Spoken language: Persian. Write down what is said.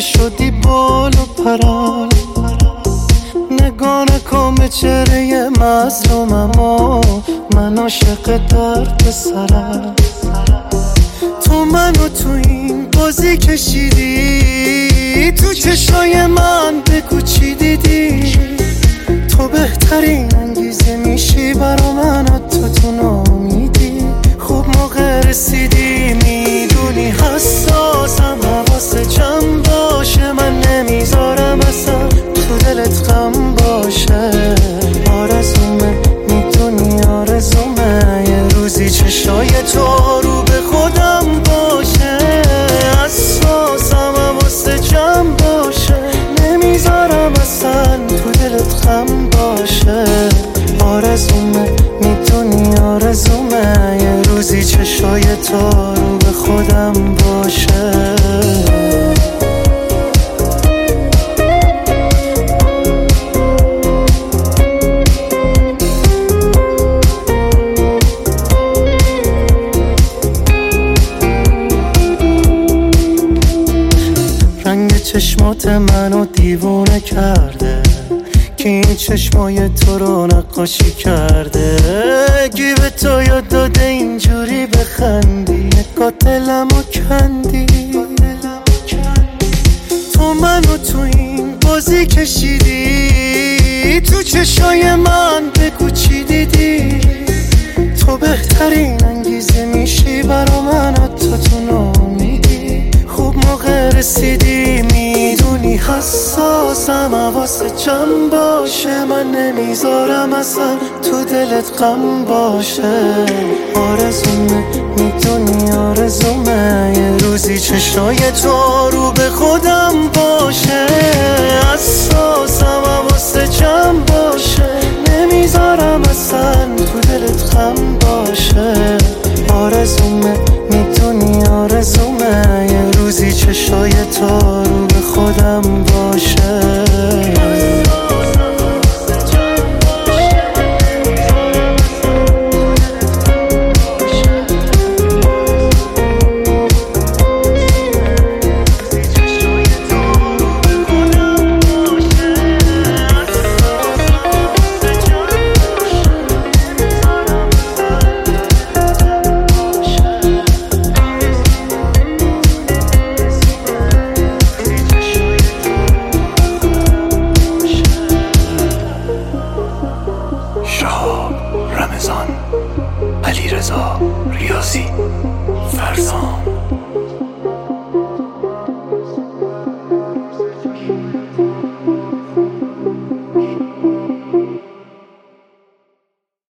شدی بال و پران. نگاه نکن به چهره مظلومم و من عاشق درد سرم. تو منو تو این بازی کشیدی، تو چشای من بگو چی دیدی. تو بهترین انگیزه میشی برا من، تو نامیدی. خوب موقع رسیدی، میدونی حساسم، حواست جمع باشه. من نمیذارم اصلا تو دلت غم باشه. آرزومه میدونی آرزومه یه روزی چشای تو رو به خودم باشه. حساسم، حواست جمع باشه. نمیذارم اصلا تو دلت غم باشه. آرزومه میدونی آرزومه یه روزی چشای تو رو به خودم باشه. رنگ چشمات منو دیوونه کرده، که این چشمای تو رو نقاشی کرده. گی به تو یاد داده اینجوری بخندی، نگاه دلمو کندی. تو منو تو این بازی کشیدی، تو چشای من بگو چی دیدی. تو بهترین انگیزه میشی برا من، تو نامیدی. خوب موقع رسیدی، میدونی حساسم، حواست جمع باشه. من نمیذارم اصلا تو دلت غم باشه. آرزومه میدونی آرزومه یه روزی چشای تو رو به خودم باشه. حساسم، حواست جمع باشه. نمیذارم اصلا تو دلت غم باشه. آرزومه میدونی آرزومه یه روزی چشای تو رو به خودم باشه. رمضان، علیرضا ریاضی، فرزان